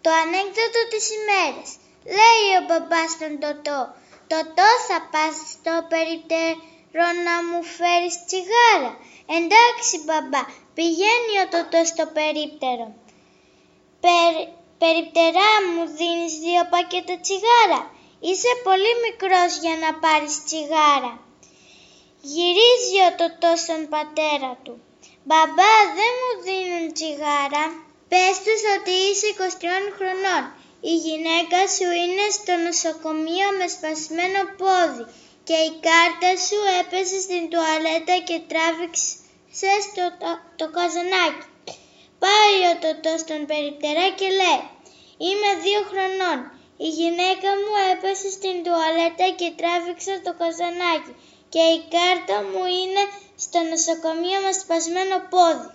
Το ανέκδοτο της ημέρας. Λέει ο μπαμπάς στον Τωτό: «Τωτό, θα πας στο περιπτερό να μου φέρεις τσιγάρα?» «Εντάξει μπαμπά», πηγαίνει ο Τωτό στο περίπτερο. «Περιπτερά, μου δίνεις 2 πακέτα τσιγάρα?» «Είσαι πολύ μικρός για να πάρεις τσιγάρα». Γυρίζει ο Τωτό στον πατέρα του. «Μπαμπά, δεν μου δίνουν τσιγάρα». «Πες τους ότι είσαι 23 χρονών. Η γυναίκα σου είναι στο νοσοκομείο με σπασμένο πόδι και η κάρτα σου έπεσε στην τουαλέτα και τράβηξε το καζανάκι». Πάει ο Τωτό στον περιπτερά και λέει: «Είμαι 2 χρονών. Η γυναίκα μου έπεσε στην τουαλέτα και τράβηξε το καζανάκι και η κάρτα μου είναι στο νοσοκομείο με σπασμένο πόδι».